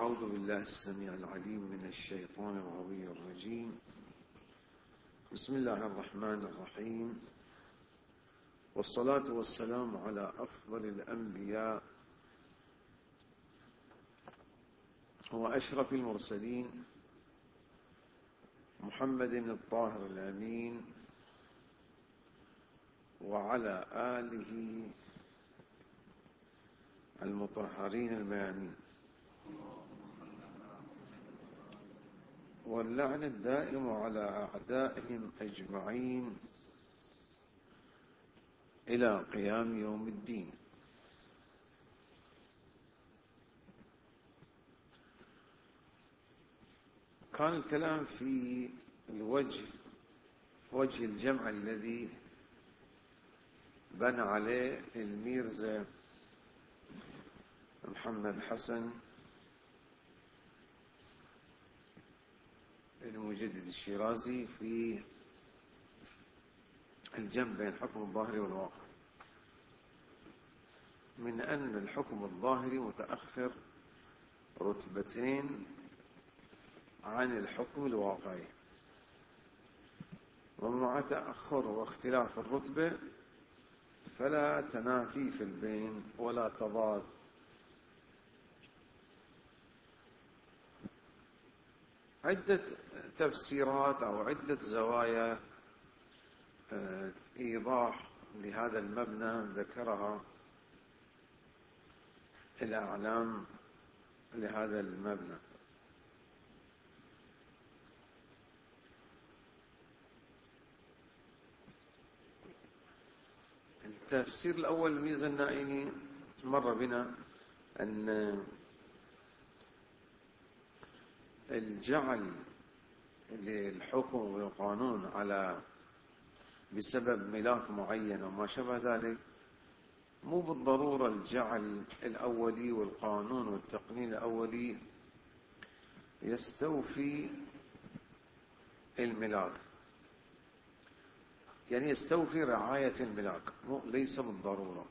أعوذ بالله السميع العليم من الشيطان الغوي الرجيم. بسم الله الرحمن الرحيم، والصلاة والسلام على أفضل الأنبياء وأشرف المرسلين محمد الطاهر الأمين وعلى آله المطهرين الميامين، واللعن الدائم على أعدائهم أجمعين إلى قيام يوم الدين. كان الكلام في وجه الجمع الذي بنى عليه الميرزا محمد حسن المجدد الشيرازي في الجمع بين الحكم الظاهري والواقعي، من أن الحكم الظاهري متأخر رتبتين عن الحكم الواقعي، ومع تأخر واختلاف الرتبة فلا تنافي في البين ولا تضاد. عدة تفسيرات أو عدة زوايا إيضاح لهذا المبنى ذكرها الأعلام لهذا المبنى. التفسير الأول الميزة النائني مر بنا أن الجعل للحكم والقانون على بسبب ملاك معين وما شابه ذلك مو بالضرورة الجعل الأولي والقانون والتقنين الأولي يستوفي الملاك، يعني يستوفي رعاية الملاك، ليس بالضرورة،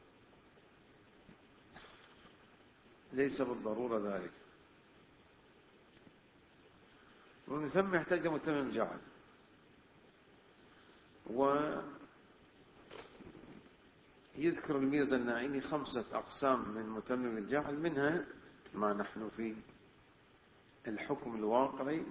ليس بالضرورة ذلك. ومن ثم يحتاج متمم جعل، ويذكر الميرزا النائني 5 أقسام من متمم الجعل، منها ما نحن فيه الحكم الواقعي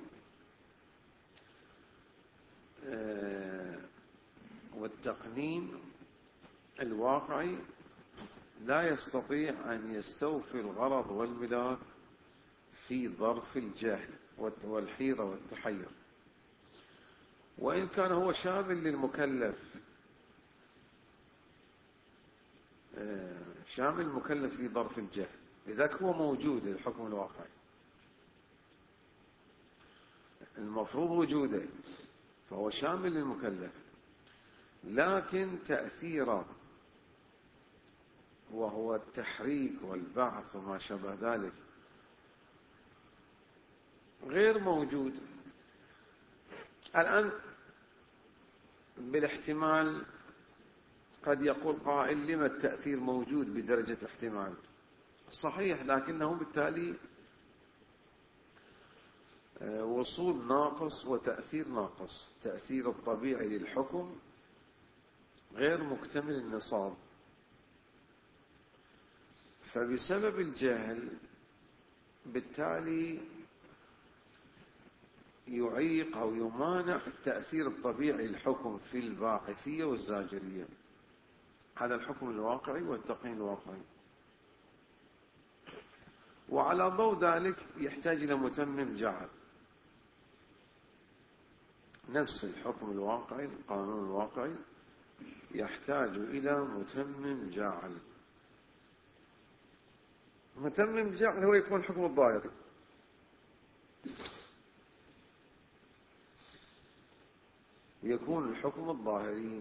والتقنين الواقعي لا يستطيع أن يستوفي الغرض والملاك في ظرف الجهل والحيرة والتحير، وإن كان هو شامل للمكلف، شامل المكلف في ظرف الجهل، لذلك هو موجود الحكم الواقعي المفروض وجوده، فهو شامل للمكلف، لكن تأثيره وهو التحريك والبعث وما شابه ذلك غير موجود. الآن بالاحتمال قد يقول قائل لما التأثير موجود بدرجة احتمال؟ صحيح، لكنه بالتالي وصول ناقص وتأثير ناقص، تأثير الطبيعي للحكم غير مكتمل النصاب، فبسبب الجهل بالتالي يعيق أو يمانع التأثير الطبيعي للحكم في الباعثية والزاجرية. هذا الحكم الواقعي والتقنين الواقعي، وعلى ضوء ذلك يحتاج إلى متمم جعل. نفس الحكم الواقعي القانون الواقعي يحتاج إلى متمم جعل. متمم جعل هو يكون الحكم الظاهري، يكون الحكم الظاهري.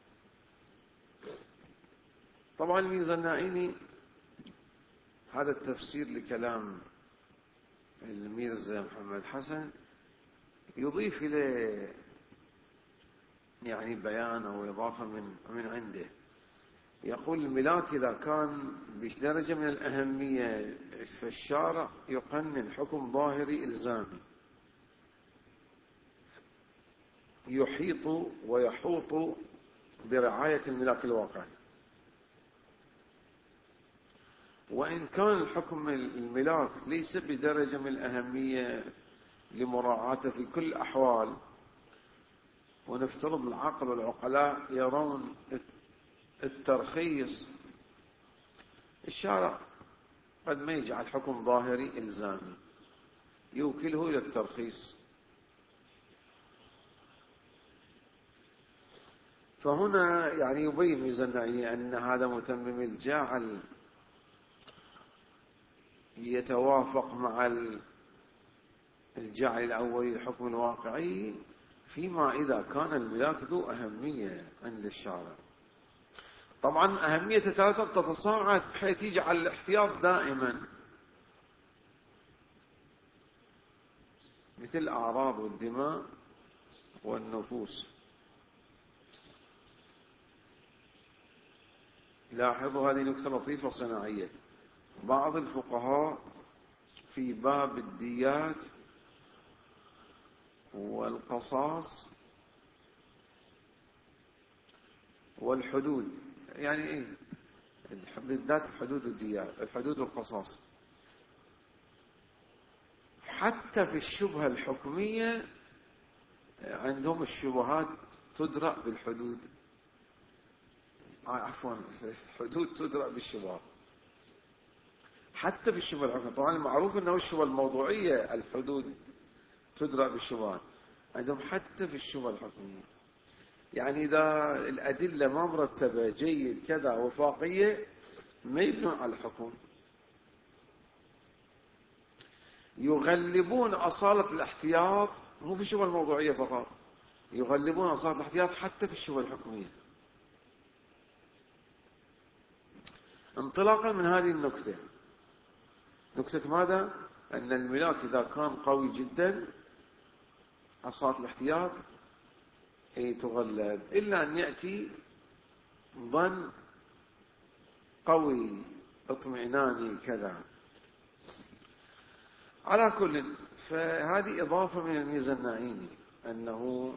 طبعا الميرزا النائني هذا التفسير لكلام الميرزا محمد حسن يضيف إليه يعني بيان أو إضافة من عنده، يقول الملاك إذا كان بدرجة من الأهمية فالشارع يقنن حكم ظاهري إلزامي يحيط ويحوط برعاية الملاك الواقعي. وإن كان الحكم الملاك ليس بدرجة من الأهمية لمراعاته في كل الأحوال، ونفترض العقل والعقلاء يرون الترخيص، الشارع قد ما يجعل حكم ظاهري إلزامي يوكله إلى الترخيص. فهنا يعني يبين ميزانعي أن هذا متمم الجعل يتوافق مع الجعل الأولي الحكم الواقعي فيما إذا كان الملاك ذو أهمية عند الشارع. طبعا أهمية تتصاعد بحيث يجعل الاحتياط دائما، مثل الأعراض والدماء والنفوس. لاحظوا هذه نكتة لطيفة صناعية. بعض الفقهاء في باب الديات والقصاص والحدود، يعني ايه بالذات الحدود والديات، الحدود والقصاص، حتى في الشبهة الحكمية عندهم الشبهات تدرأ بالحدود، عفوا الحدود تدرأ بالشبهات. حتى في الشبهة الحكمية، طبعا المعروف أنه الشبهة الموضوعية الحدود تدرأ بالشبهات، عندهم حتى في الشبهة الحكمية. يعني إذا الأدلة ما مرتبة جيد كذا وفاقية ما يبنون على الحكم، يغلبون أصالة الاحتياط، مو في الشبهة الموضوعية فقط، يغلبون أصالة الاحتياط حتى في الشبهة الحكمية. انطلاقا من هذه النكتة، نكتة ماذا؟ أن الملاك إذا كان قوي جدا أصالة الاحتياط تغلب، إلا أن يأتي ظن قوي اطمئناني كذا. على كل، فهذه إضافة من الميزة النعيمي أنه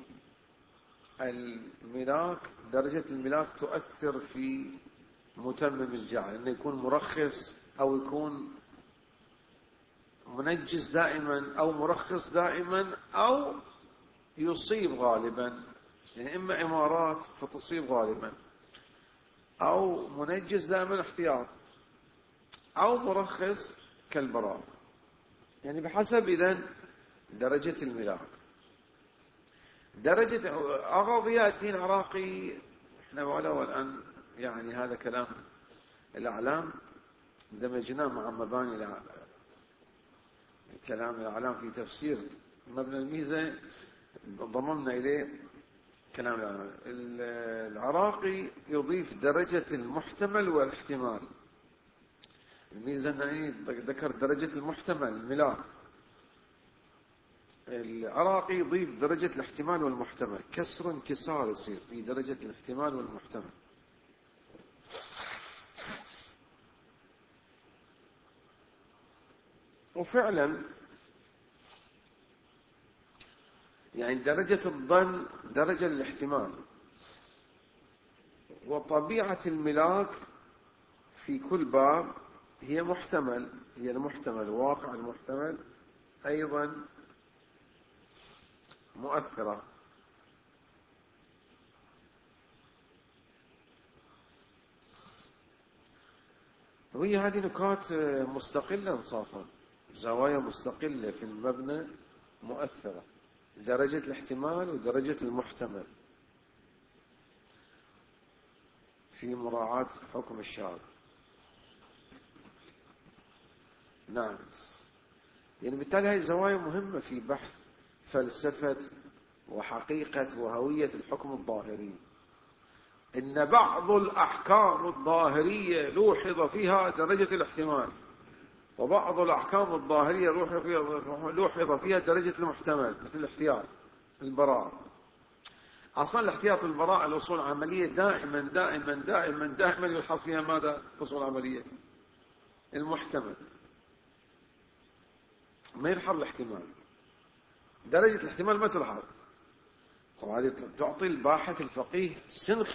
الملاك، درجة الملاك تؤثر في متمم الجعل، أنه يكون مرخص أو يكون منجز دائما أو مرخص دائما أو يصيب غالبا، يعني إما إمارات فتصيب غالبا، أو منجز دائما احتياط، أو مرخص كالبراء، يعني بحسب إذن درجة الملاك. درجة أغا ضياء الدين العراقي، احنا ولو الآن يعني هذا كلام الأعلام دمجناه مع مباني كلام الأعلام في تفسير مبنى الميزة، ضممنا إليه كلام الأعلام. العراقي يضيف درجة المحتمل والاحتمال. الميزة ذكر درجة المحتمل الملاك، العراقي يضيف درجة الاحتمال والمحتمل، كسر انكسار يصير في درجة الاحتمال والمحتمل. وفعلا يعني درجة الظن درجة الاحتمال، وطبيعة الملاك في كل باب هي محتمل، هي المحتمل، واقع المحتمل أيضا مؤثرة. وهي هذه نكات مستقلة انصافا، زوايا مستقلة في المبنى مؤثرة، درجة الاحتمال ودرجة المحتمل في مراعاة حكم الشارع. نعم، يعني بالتالي هذه زوايا مهمة في بحث فلسفة وحقيقة وهوية الحكم الظاهري. إن بعض الأحكام الظاهرية لوحظ فيها درجة الاحتمال، وبعض الأحكام الظاهرية لوحظ فيها درجة المحتمل، مثل الاحتياط، البراءة. أصلا الاحتياط البراءة الأصول العملية دائما دائما دائما دائما يلحظ فيها ماذا؟ أصول عملية المحتمل، ما يلحظ الاحتمال، درجة الاحتمال ما تلحظ. وهذه تعطي الباحث الفقيه سنخ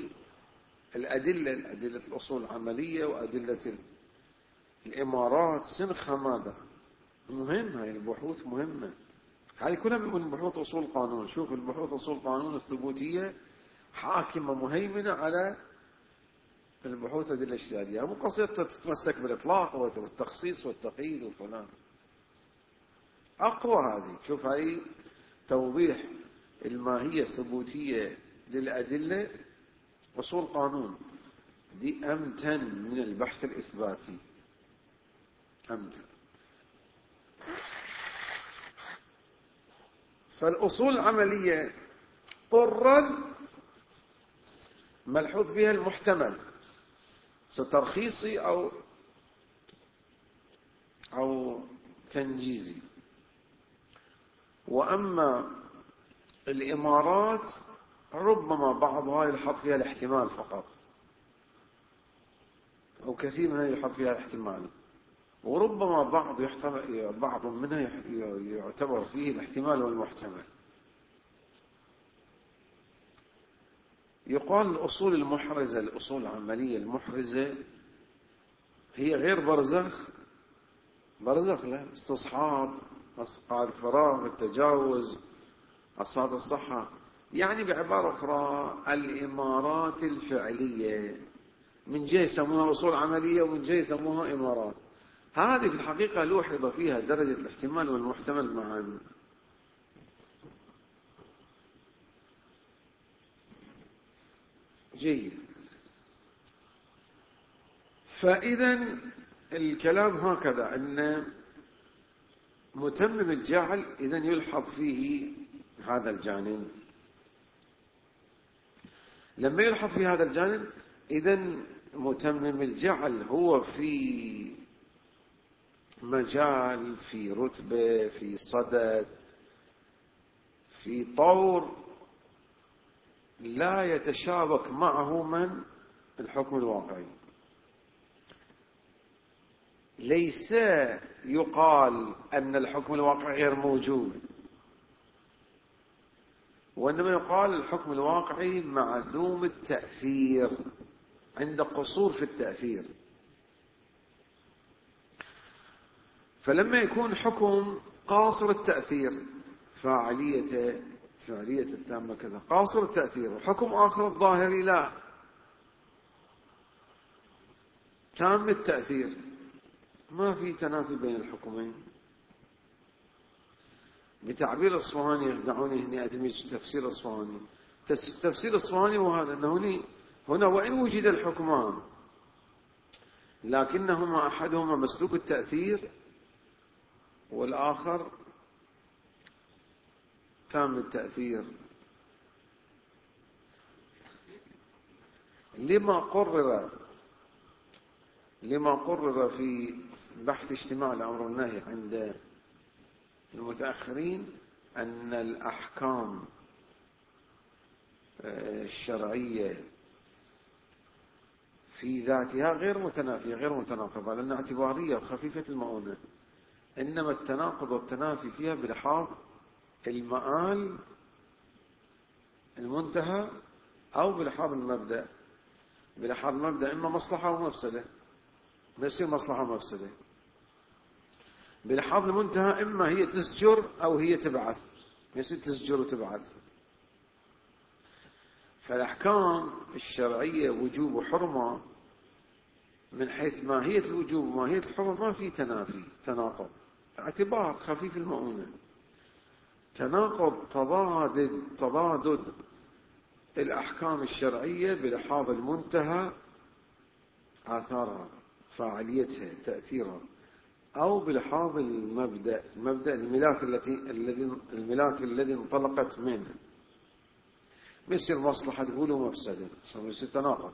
الأدلة الأصول العملية وأدلة الإمارات سنخها ماذا؟ مهمة، هاي البحوث مهمة، هذه كلها من بحوث أصول القانون. شوف البحوث أصول القانون الثبوتية حاكمة مهيمنة على البحوث هذه الأشياء، مو قصيدة تتمسك بالإطلاق والتخصيص والتقييد وفلان، أقوى هذه. شوف هاي توضيح الماهية الثبوتية للأدلة أصول قانون، دي أمتن من البحث الإثباتي، أمتن. فالأصول العملية طرا ملحوظ بها المحتمل، سترخيصي أو تنجيزي. وأما الإمارات ربما بعضها يلحظ فيها الاحتمال فقط، أو كثير منها يلحظ فيها الاحتمال، وربما بعض منها يعتبر فيه الاحتمال والمحتمل. يقال الأصول المحرزة، الأصول العملية المحرزة هي غير برزخ لا، استصحاب، قاعدة الفراغ، التجاوز، أصالة الصحة، يعني بعبارة أخرى الإمارات الفعلية، من جهة يسموها أصول عملية ومن جهة يسموها إمارات. هذه في الحقيقة لوحظ فيها درجة الاحتمال والمحتمل معا. جيد. فإذا الكلام هكذا، أن متمم الجعل إذا يلحظ فيه هذا الجانب. لما يلحظ في هذا الجانب إذا متمم الجعل هو في مجال، في رتبة، في صدد، في طور لا يتشابك معه من الحكم الواقعي. ليس يقال أن الحكم الواقعي غير موجود، وإنما يقال الحكم الواقعي معدوم التأثير، عند قصور في التأثير. فلما يكون حكم قاصر التأثير، فاعلية التامة كذا قاصر التأثير، وحكم آخر الظاهري لا تام التأثير، ما في تنافي بين الحكمين. بتعبير الأصفهاني، دعوني هنا أدمج تفسير الأصفهاني. تفسير الأصفهاني وهذا أنه هنا وإن وجد الحكمان لكنهما أحدهما مسلوك التأثير والآخر تام التأثير. لما قرر في بحث اجتماع الأمر والنهي عند المتأخرين أن الأحكام الشرعية في ذاتها غير متنافية غير متناقضة، لأنها اعتبارية وخفيفة المؤونة، إنما التناقض والتنافي فيها بلحاظ المآل المنتهى أو بلحاظ المبدأ. بلحاظ المبدأ إما مصلحة أو مفسدة، ما يصير مصلحة ومفسدة. بلحاظ المنتهى إما هي تزجر أو هي تبعث، ما يصير تزجر وتبعث. فالأحكام الشرعية وجوب وحرمة من حيث ماهية الوجوب وماهية الحرمة ما في تناقض، اعتبار خفيف المؤونة. تناقض تضادد الأحكام الشرعية بلحاظ المنتهى، آثارها، فاعليتها، تأثيرها، أو بلحاظ المبدأ الملاك الذي انطلقت منه. بيصير مصلحة تقول ومفسدة، بيصير تناقض.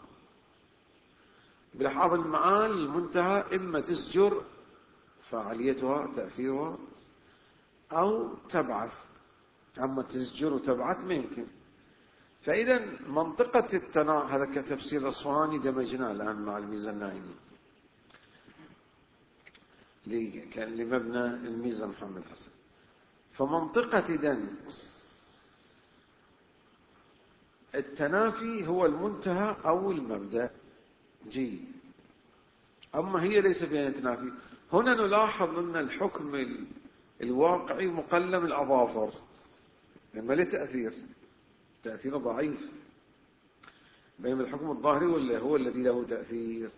بلحاظ المآل المنتهى إما تسجر فاعليتها تأثيرها أو تبعث، أما تسجر وتبعث ما يمكن. فإذا منطقة هذا كتفسير الأصفهاني دمجناه الآن مع الميزة النائية لمبنى الميزة محمد حسن. فمنطقة إذن التنافي هو المنتهى أو المبدأ جي، أما هي ليس فيها تنافي. هنا نلاحظ أن الحكم الواقعي مقلم الأظافر، لما له تأثير ضعيف، بينما الحكم الظاهري ولا هو الذي له تأثير.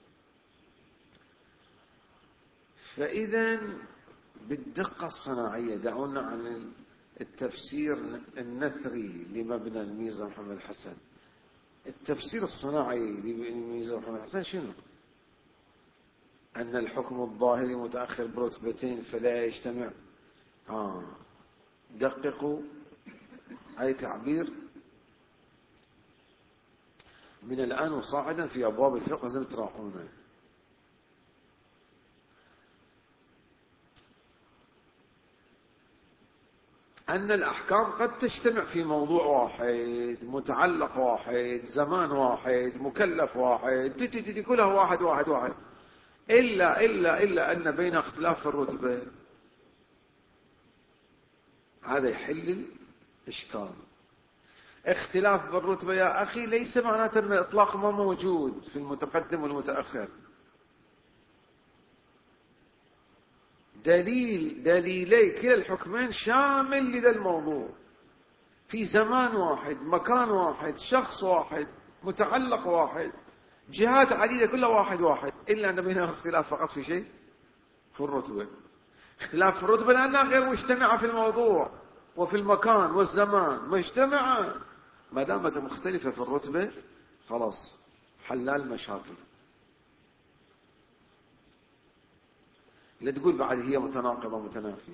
فإذا بالدقة الصناعية دعونا عن التفسير النثري لمبنى الميزة محمد حسن. التفسير الصناعي لميزة محمد حسن شنو؟ أن الحكم الظاهري متأخر برتبتين فلا يجتمع. دققوا أي تعبير من الآن وصاعدا في أبواب الفقه لازم تراقونه. أن الأحكام قد تجتمع في موضوع واحد، متعلق واحد، زمان واحد، مكلف واحد، كلها واحد واحد واحد، إلا أن بين اختلاف الرتبة. هذا يحل الإشكال. اختلاف بالرتبة يا أخي ليس معناته أن الإطلاق ما موجود في المتقدم والمتأخر. دليلي كلا الحكمين شامل لذا الموضوع، في زمان واحد، مكان واحد، شخص واحد، متعلق واحد، جهات عديدة كلها واحد واحد، إلا أن بينها اختلاف فقط في شيء، في الرتبة. اختلاف في الرتبة لأنها غير مجتمعة في الموضوع وفي المكان والزمان، مجتمعة. ما دامت مختلفة في الرتبة خلاص حلال مشاكل. لا تقول بعد هي متناقضة متنافية،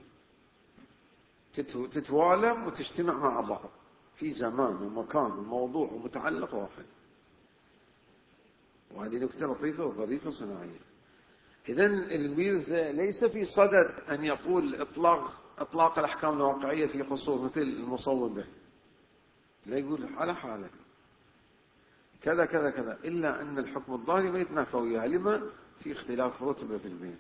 تتوالم وتجتمع مع بعض في زمان ومكان وموضوع ومتعلق واحد. وهذه نكتة لطيفة وظريفة صناعية. إذن الميزة ليس في صدد أن يقول إطلاق الأحكام الواقعية في قصور مثل المصوب به، لا يقول على حالة كذا كذا كذا، إلا أن الحكم الظاهري ما يتنافى وياها. لما؟ في اختلاف رتبة في البين.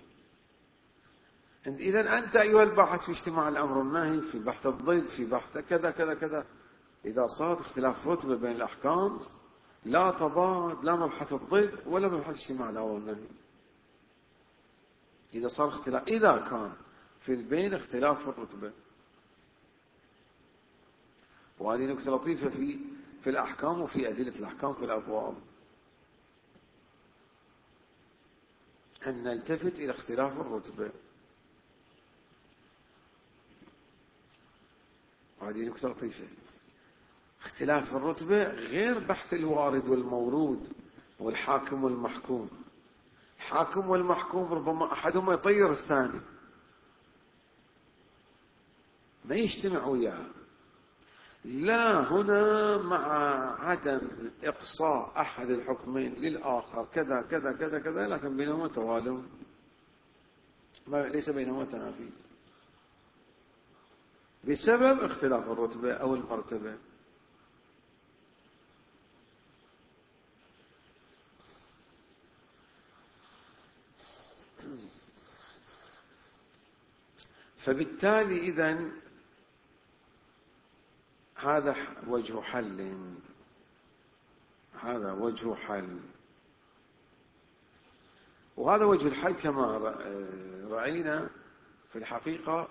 إذن أنت أيها الباحث في اجتماع الأمر والنهي، في بحث الضد، في بحث كذا كذا كذا، إذا صارت اختلاف رتبة بين الأحكام لا تضاد لا مبحث الضد ولا مبحث اجتماع الأمر والنهي. إذا صار اختلاف، إذا كان في البين اختلاف في الرتبة. وهذه نكتة لطيفة في الأحكام وفي أدلة الأحكام في الأبواب، أن نلتفت إلى اختلاف الرتبة. وهذه نكتة لطيفة. اختلاف الرتبة غير بحث الوارد والمورود والحاكم والمحكوم. الحاكم والمحكوم ربما أحدهما يطير الثاني، ما يجتمع وياه. لا، هنا مع عدم إقصاء أحد الحكمين للآخر كذا كذا كذا كذا، لكن بينهما توالم، ليس بينهما تنافي بسبب اختلاف الرتبة أو المرتبة. فبالتالي إذن هذا وجه حل، هذا وجه حل. وهذا وجه الحل كما رأينا في الحقيقة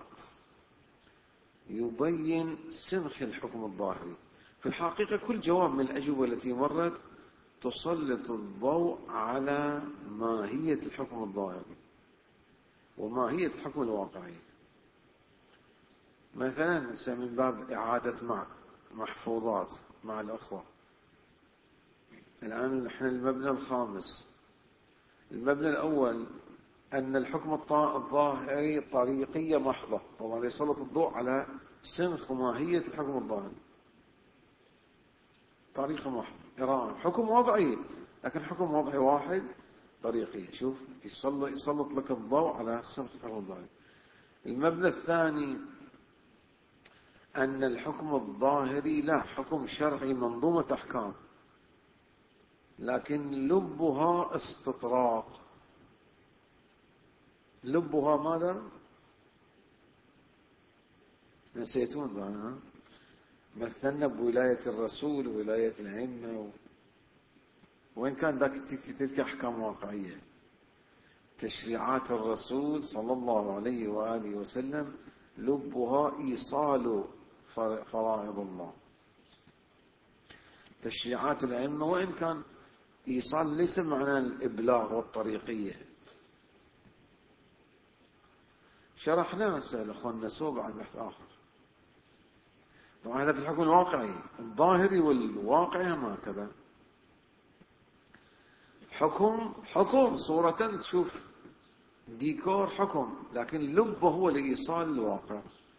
يبين سنخ الحكم الظاهري. في الحقيقة كل جواب من الأجوبة التي مرت تسلط الضوء على ماهية الحكم الظاهري وماهية الحكم الواقعي. مثلا من باب إعادة محفوظات مع الأخوة. الآن نحن المبنى الخامس. المبنى الأول أن الحكم الظاهري طريقية محضة، وهذا يسلط الضوء على سنخ وماهية الحكم الظاهري. طريقة محضة، حكم وضعي، لكن حكم وضعي واحد طريقي. شوف يسلط لك الضوء على سنخ الحكم الظاهري. المبنى الثاني أن الحكم الظاهري لا، حكم شرعي منظومة أحكام، لكن لبها استطراق. لبها ماذا؟ نسيتون ذا؟ مثلنا بولاية الرسول وولاية الأئمة وين كان ذاك تلك أحكام واقعية. تشريعات الرسول صلى الله عليه وآله وسلم لبها إيصال فرائض الله. تشريعات الأئمة وإن كان إيصال ليس معنى الإبلاغ والطريقية. شرحنا أخواننا سوء بعد بحث آخر. طبعا هذا في الحكم الواقعي، الظاهري والواقعي هم هكذا. حكم صورة تشوف ديكور حكم، لكن لبه هو لإيصال الواقع.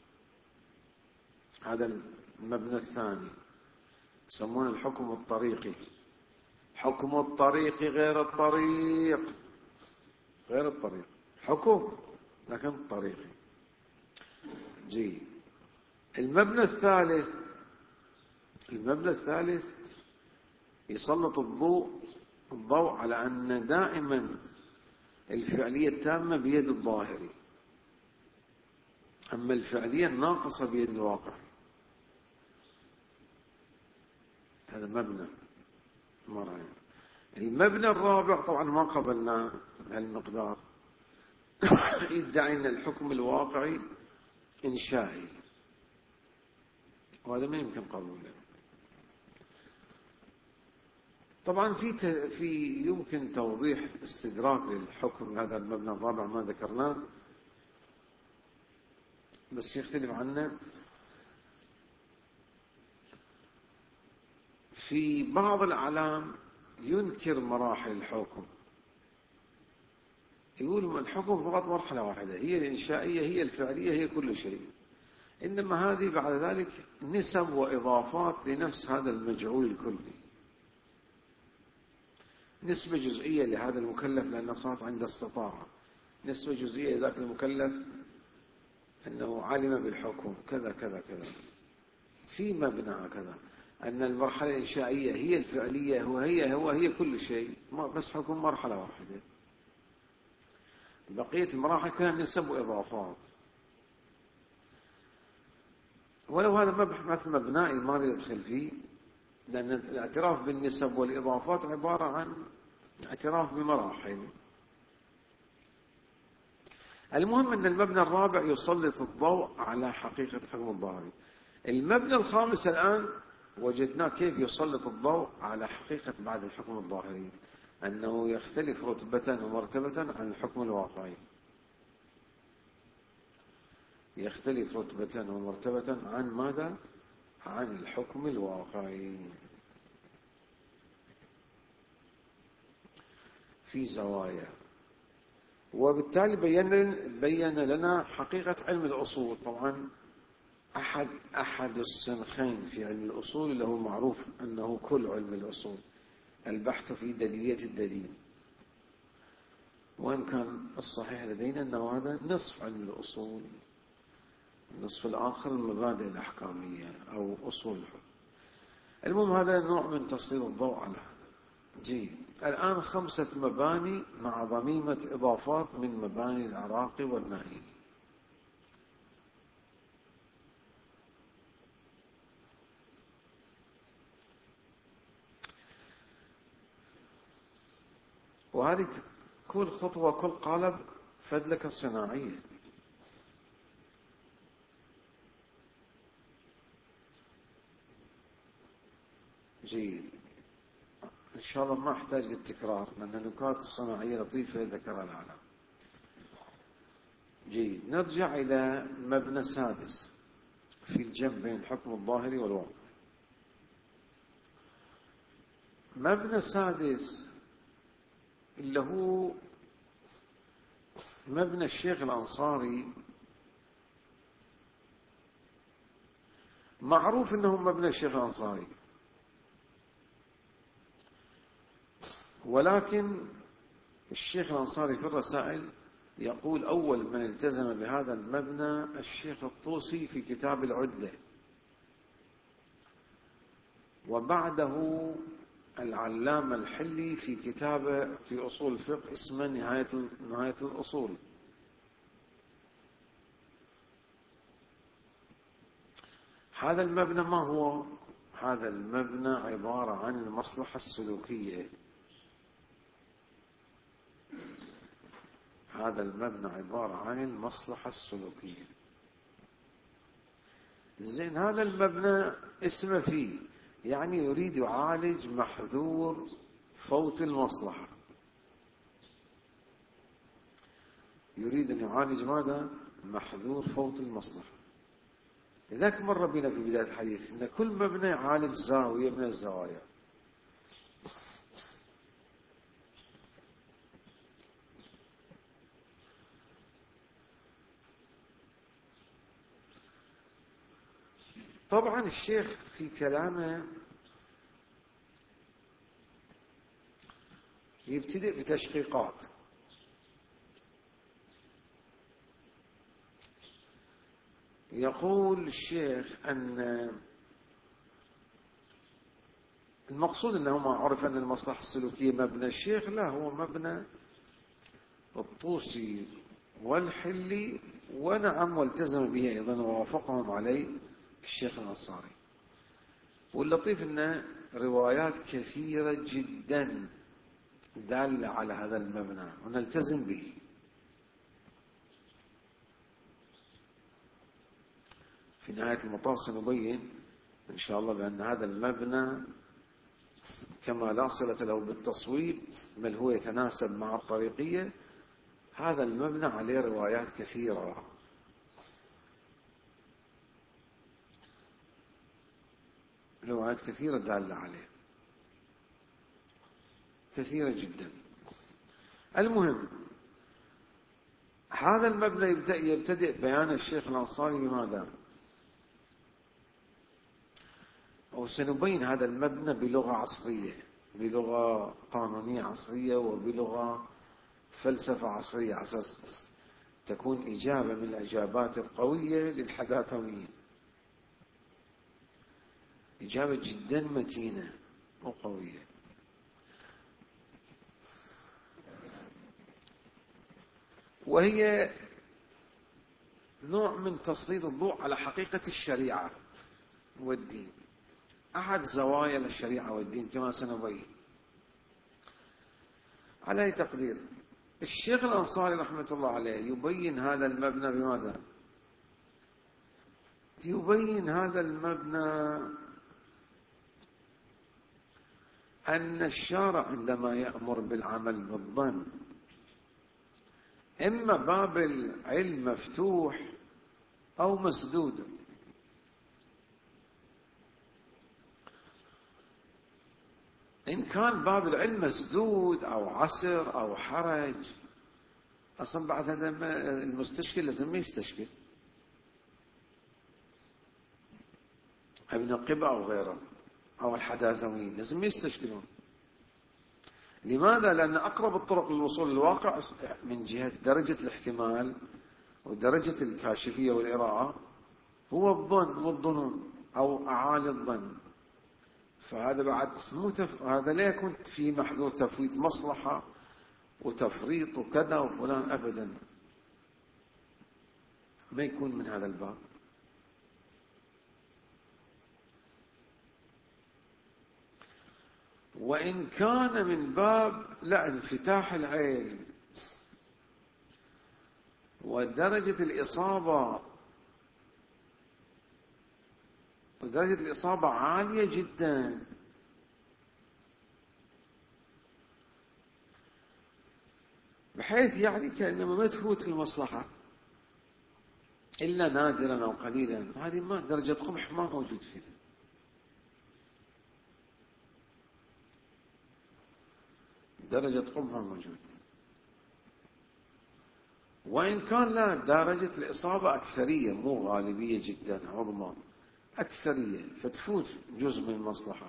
هذا المبنى الثاني يسمونه الحكم الطريقي. حكم الطريق غير الطريق، غير الطريق حكم لكن طريقي. جي المبنى الثالث يسلط الضوء على أن دائما الفعلية التامة بيد الظاهري، أما الفعلية الناقصة بيد الواقع. هذا مبنى مرة. المبنى الرابع طبعا ما قبلنا المقدار. يدعي أن الحكم الواقعي إنشائي، وهذا ما يمكن قبوله. طبعا في يمكن توضيح استدراك للحكم هذا المبنى الرابع ما ذكرناه، بس يختلف عنه. في بعض الأعلام ينكر مراحل الحكم، يقول الحكم فقط مرحلة واحدة، هي الإنشائية هي الفعلية هي كل شيء، إنما هذه بعد ذلك نسب وإضافات لنفس هذا المجعول الكلي. نسبة جزئية لهذا المكلف لأنه صارت عنده استطاعة، نسبة جزئية لذاك المكلف أنه علم بالحكم كذا كذا كذا. في مبنى هكذا أن المرحلة الإنشائية هي الفعلية هي كل شيء، بس حكم مرحلة واحدة، بقية المراحل كلها نسب وإضافات. ولو هذا مبحث مبنائي ما ندخل فيه، لأن الاعتراف بالنسب والإضافات عبارة عن اعتراف بمراحل. المهم أن المبنى الرابع يسلط الضوء على حقيقة حكم الظاهري. المبنى الخامس الآن وجدناه كيف يسلط الضوء على حقيقة بعد الحكم الظاهري، أنه يختلف رتبة ومرتبة عن الحكم الواقعي. يختلف رتبة ومرتبة عن ماذا؟ عن الحكم الواقعي في زوايا. وبالتالي بين لنا حقيقة علم الأصول. طبعا أحد السنخين في علم الأصول اللي هو معروف أنه كل علم الأصول البحث في دليلية الدليل، وإن كان الصحيح لدينا أنه هذا نصف علم الأصول، النصف الآخر المبادئ الأحكامية أو أصول الحكم. المهم هذا نوع من تسليط الضوء على هذا. الآن 5 مباني مع ضميمة إضافات من مباني العراقي والنهي. وهذه كل خطوة كل قالب فدلك صناعية. إن شاء الله ما أحتاج للتكرار لأن النكات الصناعية لطيفة ذكرها العالم. نرجع إلى مبنى سادس في الجمع بين الحكم الظاهري والواقع. مبنى سادس اللي هو مبنى الشيخ الأنصاري. معروف أنه مبنى الشيخ الأنصاري، ولكن الشيخ الأنصاري في الرسائل يقول أول من التزم بهذا المبنى الشيخ الطوسي في كتاب العدة. وبعده العلامة الحلي في كتابه في أصول الفقه اسمه نهاية الأصول. هذا المبنى ما هو؟ هذا المبنى عبارة عن المصلحة السلوكية. هذا المبنى عبارة عن المصلحة السلوكية. زين، هذا المبنى اسمه فيه، يعني يريد يعالج محذور فوت المصلحة. يريد أن يعالج ماذا؟ محذور فوت المصلحة. لذلك مر بنا في بداية الحديث أن كل مبنى يعالج زاوية من الزوايا. طبعا الشيخ في كلامه يبتدئ بتشقيقات. يقول الشيخ أن المقصود أنه ما عرف أن المصلحة السلوكية مبنى الشيخ، لا، هو مبنى الطوسي والحلي، ونعم والتزم به أيضا ووافقهم عليه الشيخ الأنصاري. واللطيف أن روايات كثيرة جدا دالة على هذا المبنى ونلتزم به. في نهاية المطاف سنبين إن شاء الله بأن هذا المبنى كما لا صلة له بالتصويب بل هو يتناسب مع الطريقية، هذا المبنى عليه روايات كثيرة. روايات كثيرة دالة عليه، كثيرة جدا. المهم، هذا المبنى يبتدئ بيان الشيخ الأنصاري بماذا؟ وسنبين هذا المبنى بلغة عصرية، بلغة قانونية عصرية، وبلغة فلسفة عصرية، على أساس تكون إجابة من الإجابات القوية للحداثويين، إجابة جدا متينة وقوية. وهي نوع من تسليط الضوء على حقيقة الشريعة والدين، أحد زوايا الشريعة والدين كما سنبين. على أي تقدير، الشيخ الأنصاري رحمة الله عليه يبين هذا المبنى بماذا؟ يبين هذا المبنى أن الشارع عندما يأمر بالعمل بالظن، إما باب العلم مفتوح أو مسدود. إن كان باب العلم مسدود أو عسر أو حرج، أصلا بعد هذا المستشكل لازم يستشكل، ابن قبة أو غيره أو الحداثويين لازم يستشكلون. لماذا؟ لأن أقرب الطرق للوصول للواقع من جهة درجة الاحتمال ودرجة الكاشفية والإراءة هو الظن والظنون أو أعالي الظن. فهذا بعد هذا لا يكون في محذور تفويت مصلحة وتفريط وكذا وفلان، أبدا ما يكون من هذا الباب. وإن كان من باب لا انفتاح العين ودرجة الإصابة عالية جدا، بحيث يعني كأنما ما تفوت المصلحة إلا نادرا أو قليلا، هذه ما درجة قبح ما موجود فيها. درجة قبح ما موجود. وإن كان لا، درجة الإصابة أكثرية مو غالبية جدا عظمى، أكثرية فتفوت جزء من المصلحة،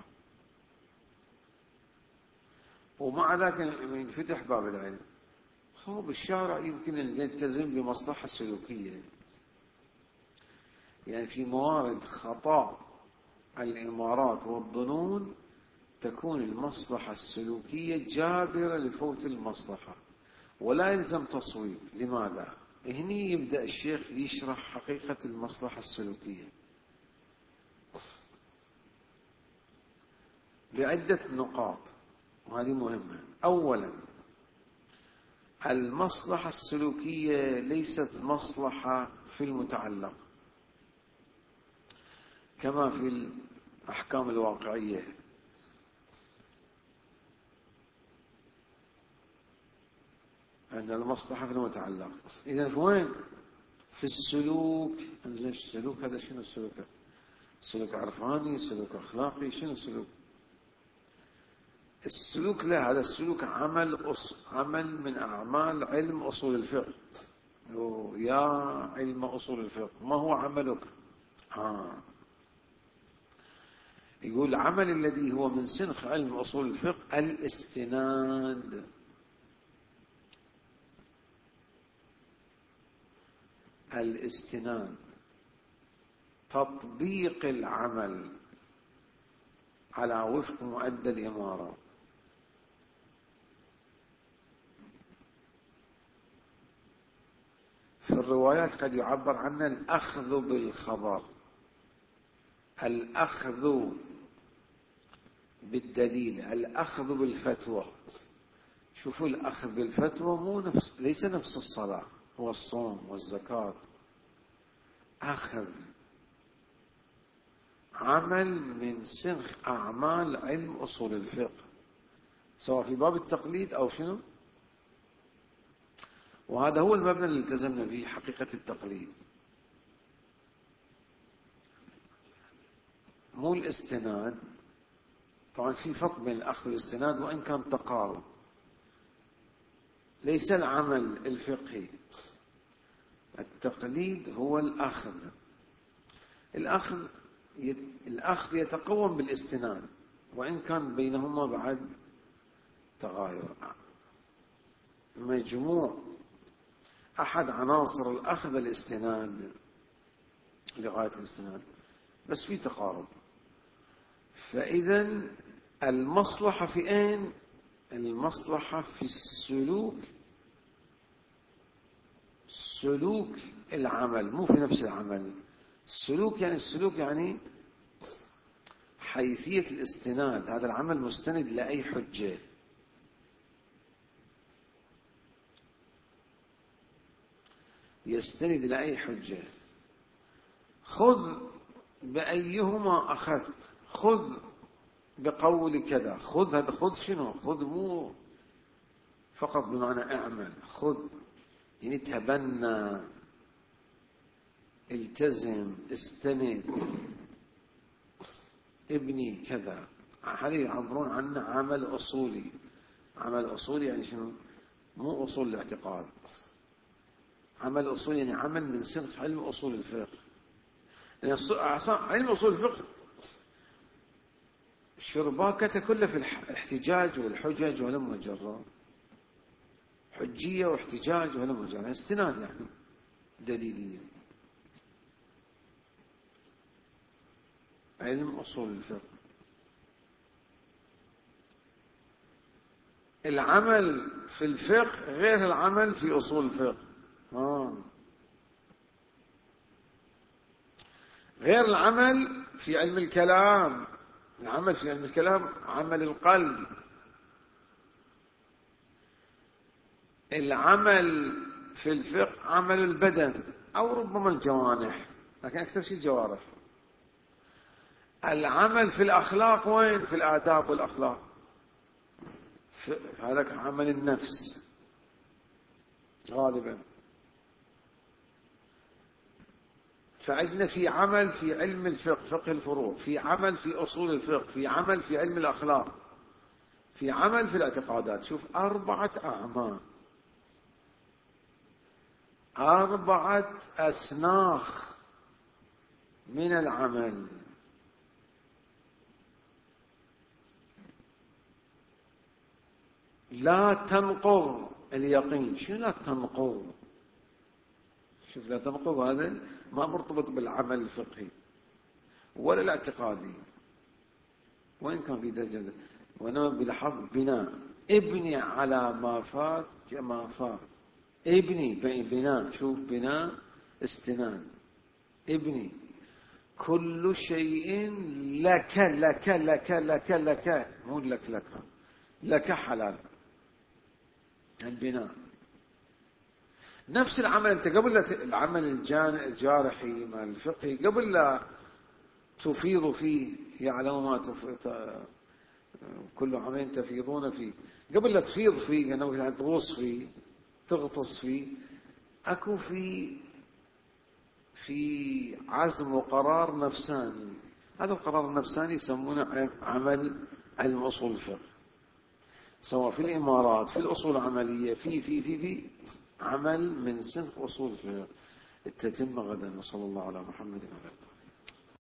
ومع ذلك ينفتح باب العلم. خب الشارع يمكن أن يلتزم بمصلحة سلوكية، يعني في موارد خطأ الإمارات والظنون تكون المصلحة السلوكية جابرة لفوت المصلحة ولا يلزم تصويب. لماذا؟ هني يبدأ الشيخ يشرح حقيقة المصلحة السلوكية بعدة نقاط، وهذه مهمة. أولا، المصلحة السلوكية ليست مصلحة في المتعلق كما في الأحكام الواقعية. أن المصلحة في المتعلق. إذا وين؟ في السلوك. السلوك هذا شنو السلوك؟ سلوك عرفاني، سلوك أخلاقي، شنو السلوك؟ السلوك لا، هذا السلوك عمل من أعمال علم أصول الفقه. يا علم أصول الفقه، ما هو عملك؟ يقول العمل الذي هو من سنخ علم أصول الفقه الاستناد. الاستناد، تطبيق العمل على وفق مؤدى الإمارة. في الروايات قد يعبر عنه الأخذ بالخبر، الأخذ بالدليل، الأخذ بالفتوى. شوفوا، الأخذ بالفتوى ليس نفس الصلاة والصوم والزكاة. أخذ عمل من سنخ أعمال علم أصول الفقه، سواء في باب التقليد أو شنو. وهذا هو المبنى اللي التزمنا به، حقيقة التقليد، مو الاستناد. طبعا في فرق بين الأخذ والاستناد وإن كان تقارب. ليس العمل الفقهي، التقليد هو الأخذ. الأخذ يتقوم بالاستناد وإن كان بينهما بعد تغاير. مجموع أحد عناصر الأخذ الاستناد لغاية الاستناد، بس في تقارب. فإذا المصلحة في أين؟ المصلحة في السلوك، سلوك العمل، مو في نفس العمل. السلوك يعني حيثية الاستناد. هذا العمل مستند لأي حجة. يستند لأي حجة. خذ بأيهما أخذت. خذ بقول كذا. خذ، هذا خذ شنو؟ خذ مو فقط بمعنى اعمل. خذ يعني تبنى، التزم، استند، ابني كذا. هذه يعبرون عنه عمل أصولي. عمل أصولي يعني شنو؟ مو أصول الاعتقاد. عمل أصولي يعني عمل من سنخ علم أصول الفقه. يعني علم أصول الفقه شرباكته كله في الاحتجاج والحجج ولم مجرى. حجية واحتجاج ولم مجرى، استناد يعني دليلية. علم أصول الفقه. العمل في الفقه غير العمل في أصول الفقه. غير العمل في علم الكلام. العمل في علم الكلام عمل القلب. العمل في الفقه عمل البدن أو ربما الجوانح، لكن أكثر شيء الجوارح. العمل في الأخلاق وين؟ في الآداب والأخلاق. هذا عمل النفس غالبا. فعندنا في عمل في علم الفقه، فقه الفروع، في عمل في أصول الفقه، في عمل في علم الأخلاق، في عمل في الاعتقادات. شوف، 4 أعمال، 4 أسناخ من العمل. لا تنقض اليقين. شنو لا تنقض؟ شوف، لا تنقض هذا ما مرتبط بالعمل الفقهي، ولا الاعتقادي، وإن كان في درجة، وإنما بلحظ بناء. ابني على ما فات كما فات. ابني بناء، شوف بناء استناد. ابني كل شيء لك لك لك لك لك، مو لك لك حلال. البناء نفس العمل. أنت قبل العمل الجارحي مع الفقهي، قبل لا تفيض فيه، يعلم ما كل عمل تفيضون فيه، قبل لا تفيض فيه، يعني تغوص فيه، تغطس فيه، أكو في عزم وقرار نفساني. هذا القرار النفساني يسمونه عمل علم أصول الفقه، سواء في الإمارات، في الأصول العملية، في عمل من سنف أصول الفقه. التتمة غدا. وصلى الله على محمد وعلى آله.